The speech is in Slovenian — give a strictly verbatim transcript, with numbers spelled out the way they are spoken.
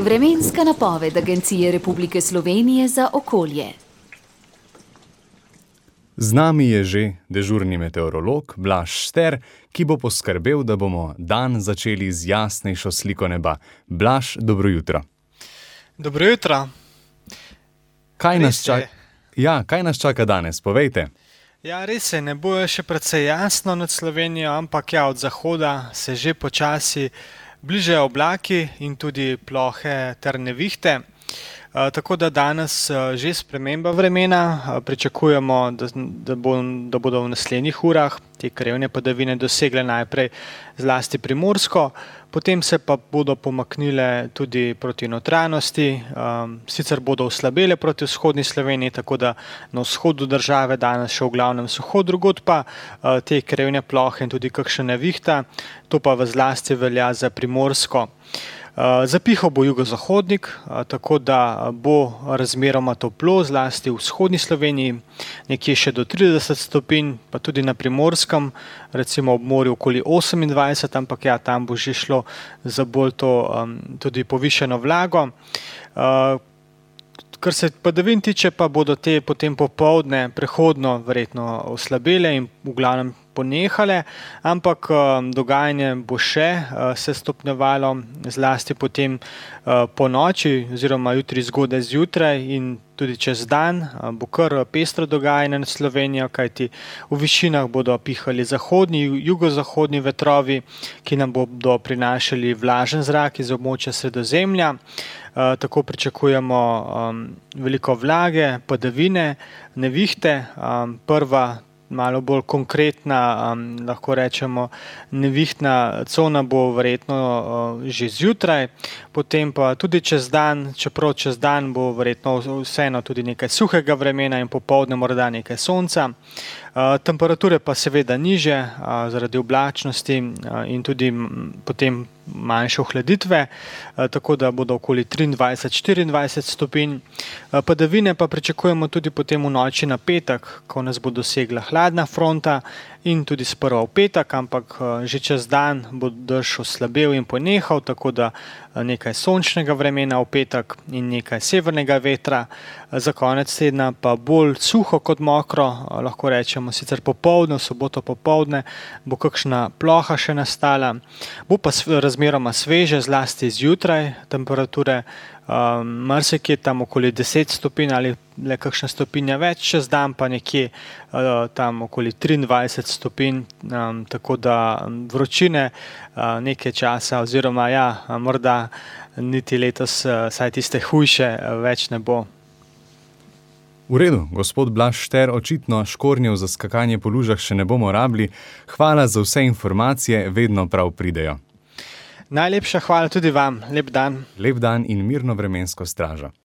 Vremenska napoved Agencije Republike Slovenije za okolje. Z nami je že dežurni meteorolog Blaž Šter, ki bo poskrbel, da bomo dan začeli z jasnejšo sliko neba. Blaž, dobro jutro. Dobro jutro. Kaj nas čaka? Ja, kaj nas čaka danes? Povejte. Ja, res je, nebo je še precej jasno nad Slovenijo, ampak ja, od zahoda se že počasi bližajo oblaki in tudi plohe ter nevihte. Uh, tako da danes uh, že sprememba vremena, uh, pričakujemo, da, da, bo, da bodo v naslednjih urah te krevne padavine dosegle najprej zlasti Primorsko, potem se pa bodo pomaknile tudi proti notranjosti, um, sicer bodo oslabele proti vzhodni Sloveniji, tako da na vzhodu države danes še v glavnem suho, drugod pa uh, te krevne plohe in tudi kakšna nevihta, to pa v zlasti velja za Primorsko. Zapihal bo jugozahodnik, tako da bo razmeroma toplo, zlasti v vzhodni Sloveniji, nekje še do trideset stopinj, pa tudi na Primorskem, recimo ob morju okoli osemindvajset, ampak ja, tam bo že šlo za bolj to um, tudi povišeno vlago. Uh, Kar se padavin tiče, pa bodo te potem popoldne prehodno verjetno oslabele in v glavnem ponehale, ampak um, dogajanje bo še uh, se stopnjevalo, zlasti potem uh, po noči oziroma jutri zgodaj zjutraj in tudi čez dan uh, bo kar pestro dogajanje nad Slovenijo, kajti v višinah bodo pihali zahodni, jugozahodni vetrovi, ki nam bodo prinašali vlažen zrak iz območja Sredozemlja. Uh, tako pričakujemo um, veliko vlage, padavine, nevihte, um, prva malo bolj konkretna, um, lahko rečemo, nevihtna cona bo verjetno uh, že zjutraj, potem pa tudi čez dan, čeprav čez dan bo verjetno vseeno tudi nekaj suhega vremena in popoldne morda nekaj sonca. Uh, temperature pa seveda nižje uh, zaradi oblačnosti uh, in tudi m, potem manjše ohladitve, uh, tako da bodo okoli triindvajset do štiriindvajset stopinj. Uh, padavine pa pričakujemo tudi potem v noči na petek, ko nas bo dosegla hladna fronta in tudi sprva v petek, ampak uh, že čez dan bo dež oslabel in ponehal, tako da uh, nekaj sončnega vremena v petek in nekaj severnega vetra. Uh, za konec tedna pa bolj suho kot mokro, uh, lahko rečemo, sicer popoldne, v soboto popoldne bo kakšna ploha še nastala, bo pa razmeroma sveže, zlasti zjutraj, temperature um, marsikje tam okoli deset stopinj ali le kakšna stopinja več, čez dan pa nekje uh, tam okoli triindvajset stopinj, um, tako da vročine uh, nekaj časa oziroma ja, morda niti letos, uh, saj tiste hujše uh, več ne bo. V redu, gospod Blaž Šter, očitno škornjev za skakanje po lužah še ne bomo rabili. Hvala za vse informacije, vedno prav pridejo. Najlepša hvala tudi vam. Lep dan. Lep dan in mirno vremensko stražo.